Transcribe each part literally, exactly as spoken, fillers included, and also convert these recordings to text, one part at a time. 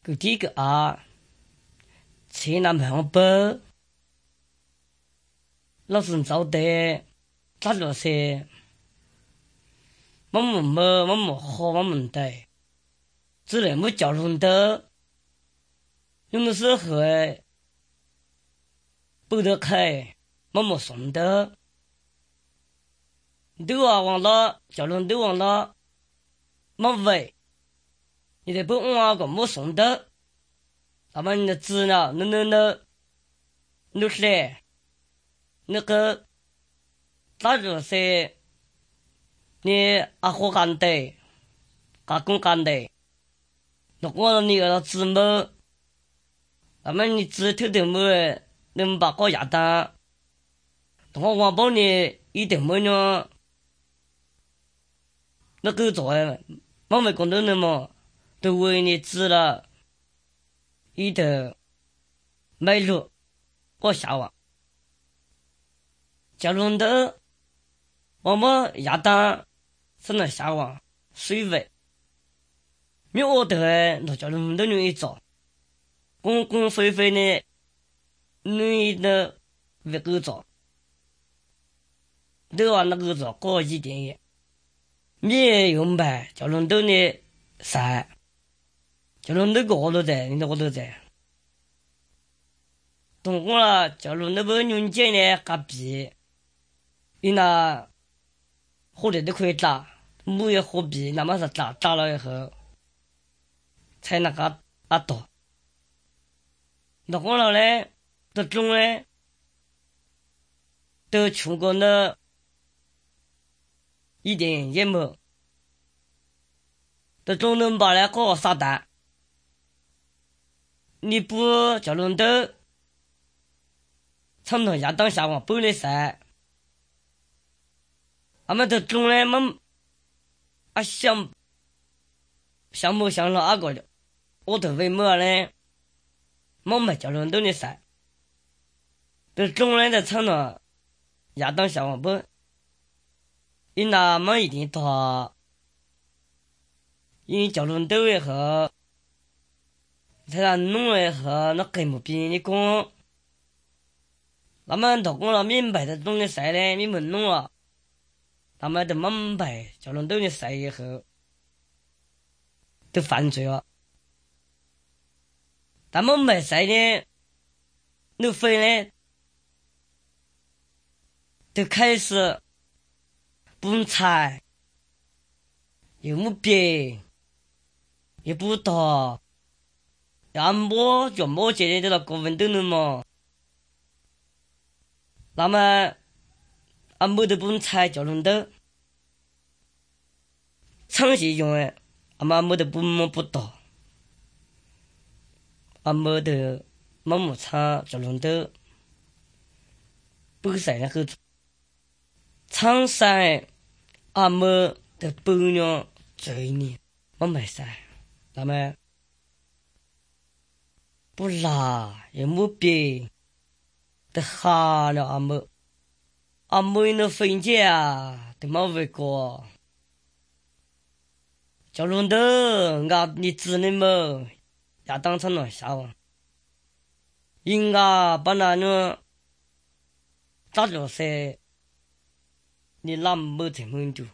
个第一个啊，前男朋友不，老是找的，咋着噻？我们没，我们好，我们的，只能没交流的，有的时候不得开，我们送的，都啊忘了，交流都忘了，没为，你得不忘个没送的。咱们的资料，那那那那是那个咋着噻？你阿火干的，阿公干的，那我你个字么？咱们你字头头么？能把个亚当，我我帮你一点么呢？那个做哎，我没讲到那么，都为你字了。伊的买路我下网，交通的我们亚当是那下网水位，没我的那交通的女做，公公飞飞的女的那个做，都话那个做过一点也，没用呗，交通的呢晒。交通都过了在，你都过了在。通过了交通那个软件呢，隔壁，你那火力都可以打，木也火币，那么是打打了以后，才那个啊多。那过了嘞，这种嘞，都全国的一点也没，这种能把那个撒旦。你不交流的，常常亚当下网本来噻，俺们这种嘞，们啊想想不想了阿个的，我都为么嘞？我们交流的呢噻，这种嘞在常常亚当下网本，你那么一定多，因交流的以后。才让弄了以后，那根本比你讲，他们都讲了明白的东西晒嘞，你们弄了，他们都明白，叫人东西晒以后，都犯罪了。他们没晒呢，那飞呢，就开始不睬，又没别，也不多。要摸就摸起来，就那过分都能嘛。那么，啊没得不踩就能得，长期用的，啊嘛没得不摸不到，啊没得摸摸踩就能得，不晒那个长晒，啊没得不呢罪孽，我没晒，那么。不啦，也没别的哈了阿妹，阿妹那分解啊，都没为过。叫龙的，俺你知你么？也当成了下网，应该把那呢咋着噻？你哪没这么多？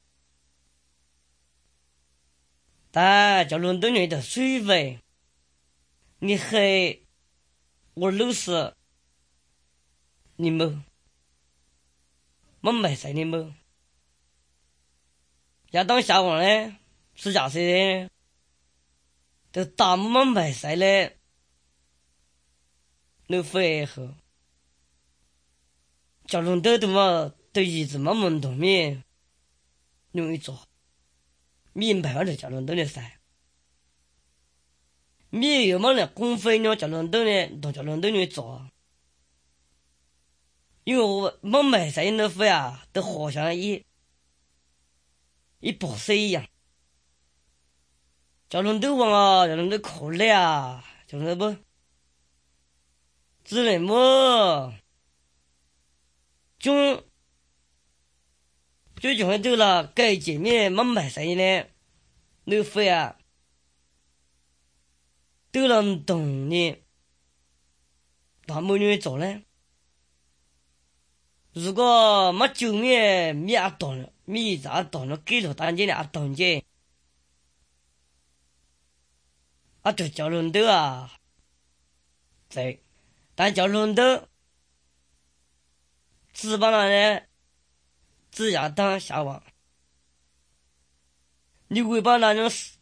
但叫龙的你的水位。你黑，我老是你们，我没晒你们。要当下网嘞，是假些，都打么没晒嘞，你飞后，交通都他妈都一直么懵懂面，容易做，明白我这交通都的晒。没有么呢？公费呢？交通灯呢？到交通灯里做，因为我我买晒那费啊，都好像一一宝石一样。交通灯网啊，交通灯可累啊，就是不，只能么，就最重要的了，该见面么买晒呢？那费啊。 都能懂呢，那么你做呢？如果没救命，米也懂，米咋懂了？给了当今的懂见，啊，就叫轮到啊，对，但叫轮到，只把那呢，只要当下网，你会把那种事，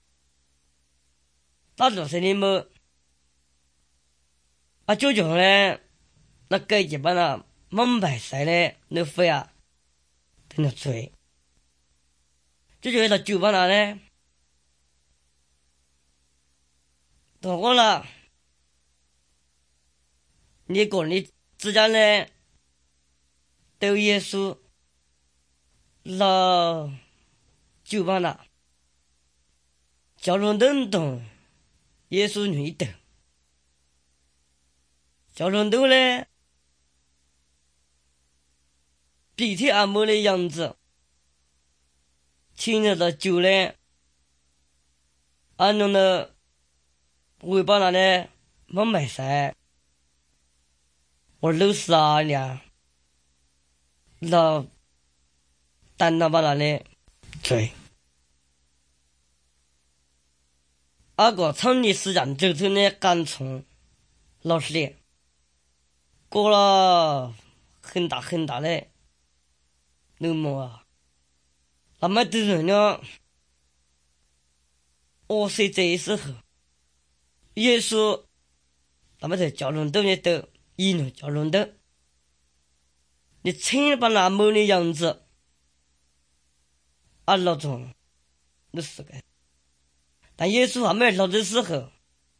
那就是你们，啊，就讲呢，那该基本上。蒙白晒嘞，那飞啊，在那追，这就是他酒吧那嘞，到我了，你讲你之间嘞，都耶稣，那酒吧那，叫龙灯懂，耶稣女等，叫龙灯嘞。鼻涕按摩的样子，亲着的酒嘞，按弄的尾巴那嘞，没买晒，我老死啊俩，那单那把那嘞，对，阿个城里市场走出那干虫，老实的，过了很大很大嘞。那么啊，那么的人呢？我是这时候，耶稣，那么在叫人都呢都，一呢叫人都，你亲把那么的样子，啊老总，那是个，但耶稣还没老的时候，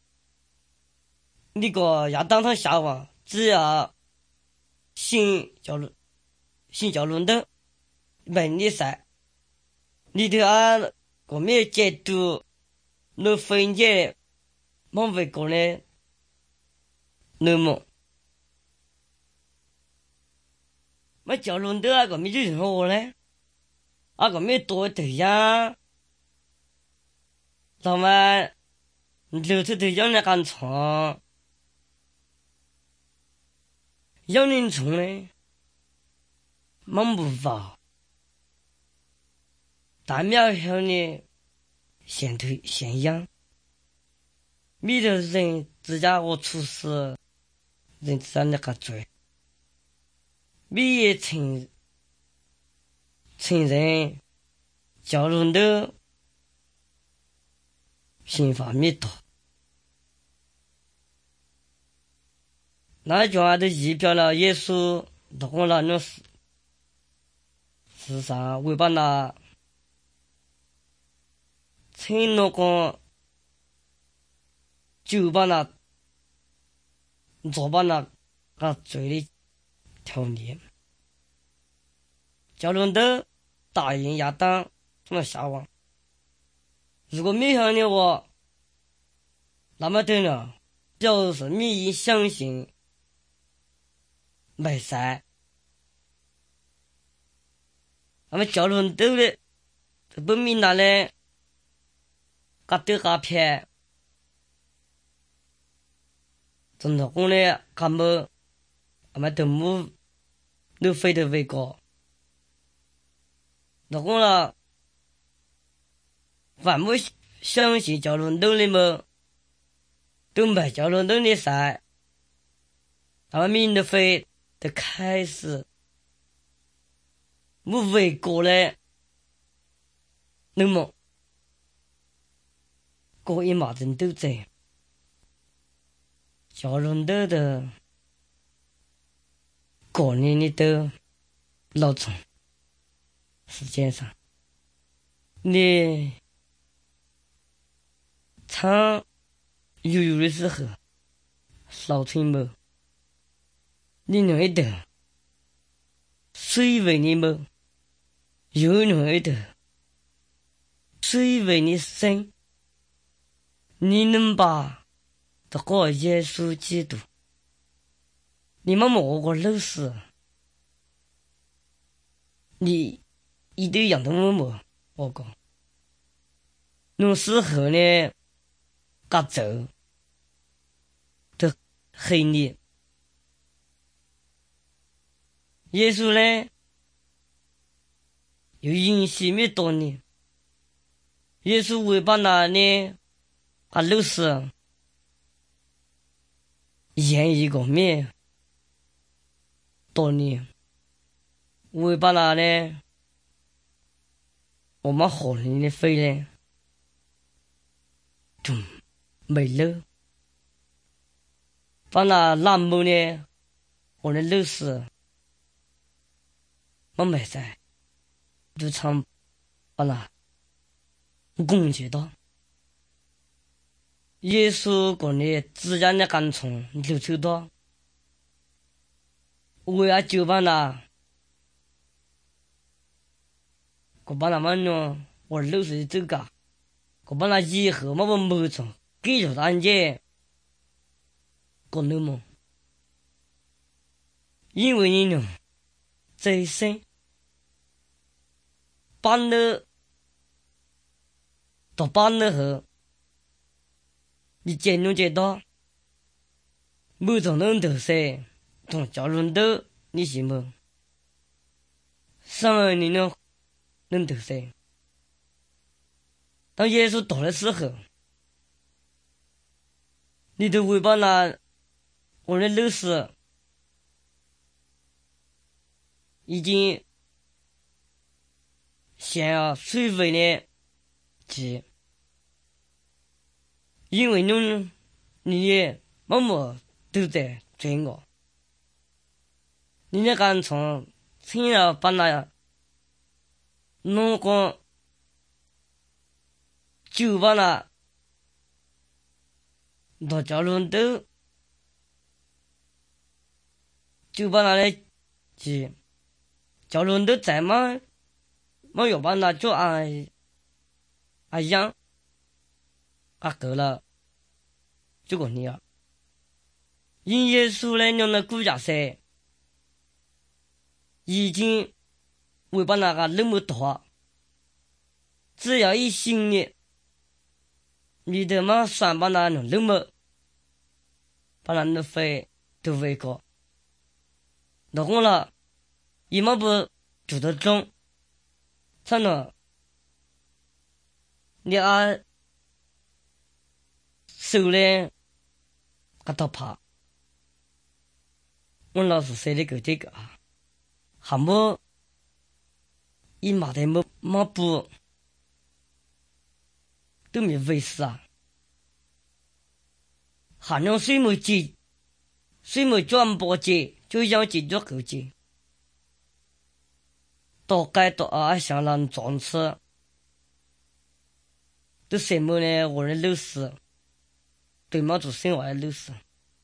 你个要当他下网，只要信叫人，信叫人都。问你噻，你的按个咩解读，那分解，莫为个呢？那么，我叫人的那个咩就说我呢？那个咩多对呀？咱们留出对象来干床，要人虫呢？忙不法。大庙上呢，先推先养，米的人自家我出事，人自家那个追，米也承承认，叫人的心法米多，那叫俺的仪表了耶稣，那我那种事，事上为把那。趁那个酒吧那，左把那个嘴里条泥，叫人的大人亚当这么下网。如果没想的话，那么对了，就是你相信没晒，那么叫人都的不明那嘞。嘎得嘎偏，真的我呢，干么，俺们都木，都飞得为高。那我了，反不相信叫伦敦的么，都没叫伦敦的赛，俺们民的飞的开始，不为过嘞，那么。过一马真都在，叫人的的，过年的都老总，时间上，你唱悠悠的时候，老陈么，你弄一点，水为你么，又弄一点，水为你生。你能把这个耶稣基督，你们摸过老师，你一堆样都没摸，我讲，那时候呢，嘎走， 黑你。耶稣呢，有允许没多呢。耶稣为把那呢，把六十演一个面多呢，为把那呢，我们好人的肺呢，就没了。把那烂木呢，我的六十。我没在，就唱把那攻击到耶稣讲的自然的感从流出到，为了就把那，我把那么呢，我六十走个，我把那以后我们没从给着大家，讲那么，因为你呢，在生。搬了，到搬了后，你见弄见到，没从人头噻，从家人头你行不？上了你呢，人头噻。当耶稣到的时候，你的尾巴那，我的老师已经。想要水分的鸡，因为侬你也默默都在追我，你那敢从听了把那侬讲就把那到家人都就把那的鸡，家人都在吗？我有把那做啊啊样啊够了，就个你啊，因耶稣来用那国家噻，已经为把那个那么多，只要一心呢，你的嘛算把那弄那么，把那那费都为过，那我了，一毛不做得中。真的，你啊，手嘞，个头怕。我老是说的个这个啊，还没一马的没没不都没为事啊。还用水没接，水没转播接，就让接着口接。到该到啊，想让装吃，都什么呢？我的老师，对嘛做生活的老师，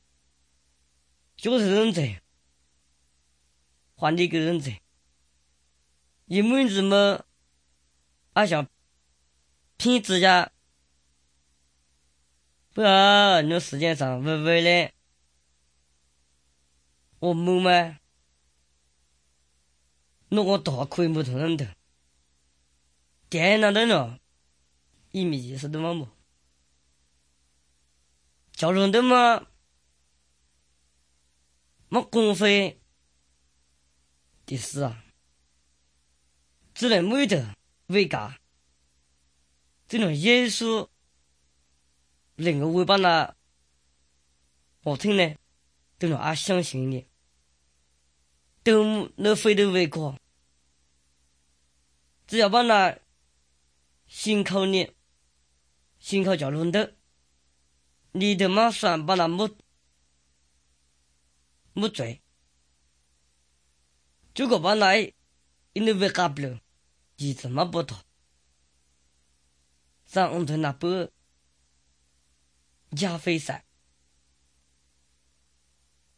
就是人才，换一个人才，一门子么，啊想骗自家，不啊，那时间上微微嘞，我没嘛。那我多可以不同人的，电脑的呢，一米几十多万么？交通的嘛，没公费的事啊，只能没得为家，这种耶稣，另个尾巴那，我听呢，都能啊相信的，都那非得为过。只要把那心口呢，心口交通的，你的嘛算把那没没罪，如果把那因为为干不了，一直嘛不到，让我们那不加费噻。